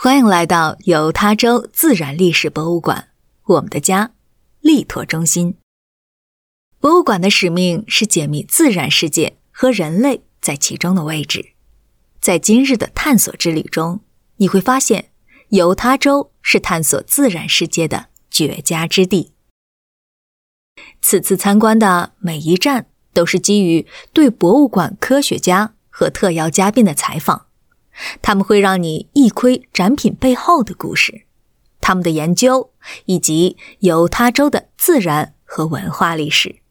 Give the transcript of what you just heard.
欢迎来到犹他州自然历史博物馆，我们的家，力拓中心。博物馆的使命是解密自然世界和人类在其中的位置。在今日的探索之旅中，你会发现犹他州是探索自然世界的绝佳之地。此次参观的每一站都是基于对博物馆科学家和特邀嘉宾的采访，他们会让你一窥展品背后的故事，他们的研究以及犹他州的自然和文化历史。